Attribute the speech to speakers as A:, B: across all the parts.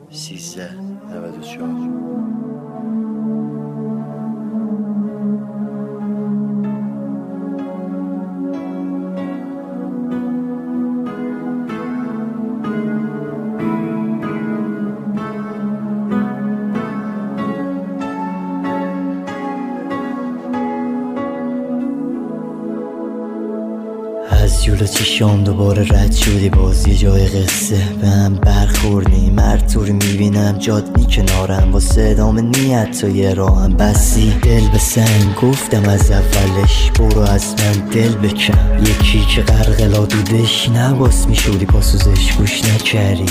A: از جلو چشام دوباره رد شدی، باز یه جای قصه به هم برخوردی. مرطوری میبینم جادنی کنارم، واسه ادامه نیت تا یه راهم بسی. دل به سنگ گفتم از اولش، برو از من دل بکن. یکی که غرق لادودش نباس میشودی پاسوزش، گوش نکردی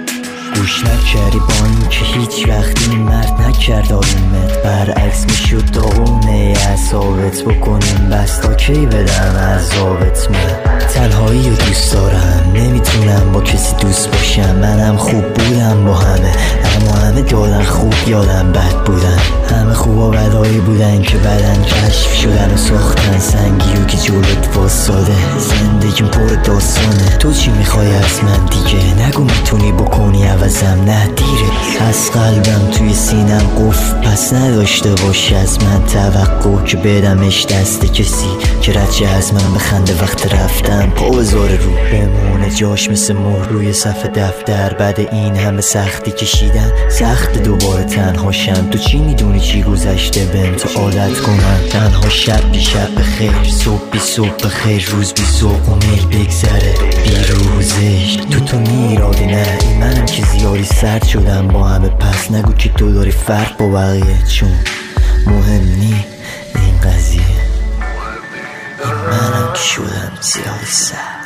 A: با این که هیچ وقت این مرد نکرد آرومت. برعکس میشود داغونه اعصابت بکنیم بس تا کی بدم عذابت. من تنهایی رو دوست دارم، نمیتونم با کسی دوست باشم. منم خوب بودم با همه، اما همه دادن خوب یادم بد بودن. همه خوب و بدایی بودن که بدن کشف شدن و ساختن سنگی و که جلوت واساده. زندگیم پر داستانه، تو چی میخوای از من دیگه؟ نگو میتونی بکنی عوضم، نه دیره. از قلبم توی سینم قفل، پس نداشته باش از من توقع که بدمش دست کسی که رچه از من بخنده. وقت رفتم پا بذاره رو بمونه جاش مثل مهر روی صفحه دفتر. بعد این همه سختی کشیدن، سخت دوباره تنهاشم. تو چی میدونی چی گذشته بهم تا عادت کنم تنها؟ شب بی شب بخیر، صبح بی صبح بخیر، روز بی ذوق و میل بگذره بی روزش. تو میرادی نه، این منم که زیادی سرد شدم با همه. پس نگو که تو داری فرق با بقیه، چون مهم نی این قضیه. این منم که شدم زیادی سرد.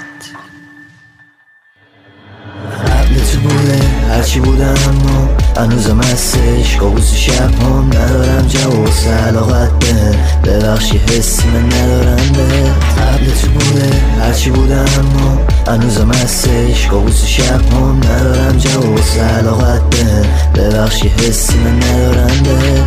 A: قبل تو بوده هرچی بودم، اما هنوزم هستش کابوس شب هم. ندارم جواب علاقت به ببخشی حسی من ندارم به. قبل تو بوده هرچی بودم، اما هنوزم هستش کابوس شب هم. ندارم جواب علاقت به ببخشی حسی من ندارم به.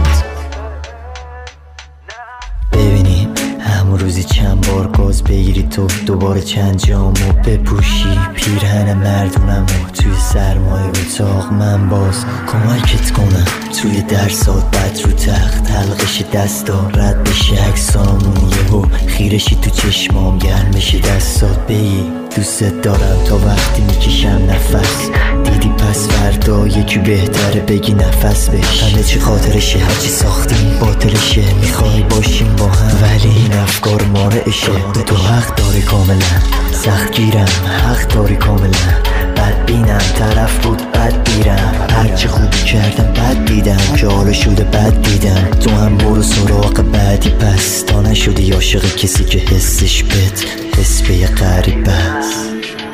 A: ببینیم همون روزی چند بار گاز بگیری تو، دوباره چند جامو بپوشی پیرهن مردونم و توی سرمایه اتاق من باز کمکت کنم توی درسات. بد رو تخت حلقش دستا رد بشه عکسامون، یهو خیرشی تو چشمام گرم بشه دستات. بگی دوست دارم تا وقتی میکشم نفس. دیدی پس فردا یکی بهتره بگی نفس بش. همه چی خاطرشه، هرچی ساختیم باطلشه. میخوای باشیم با هم ولی این افکار مارعشه. تو حق داری کاملا، سخت گیرم حق داری کاملا. بد بینم طرف بود بد بیرم، هرچی خوبی کردم بد دیدم که حالا شده بد دیدم. تو هم برو سراغ بعدی پس، تا نشدی عاشق کسی که حسش بد حس به یه غریبه است.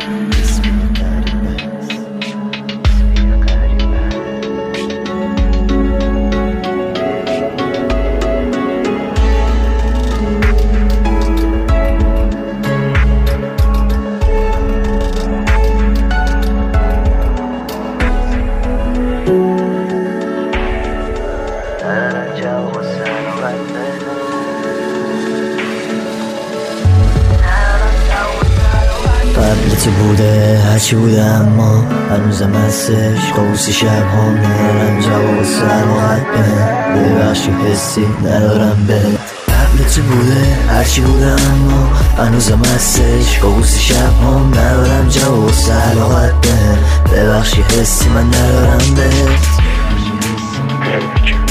A: قبل تو بوده هرچی بوده، اما هنوزم هستش کابوس شب هم. ندارم جواب سلامت به ببخشی حسی ندارم به. قبل تو بوده هرچی بوده، اما هنوزم هستش کابوس شب هم. ندارم جواب سلامت به ببخشی حسی من ندارم به.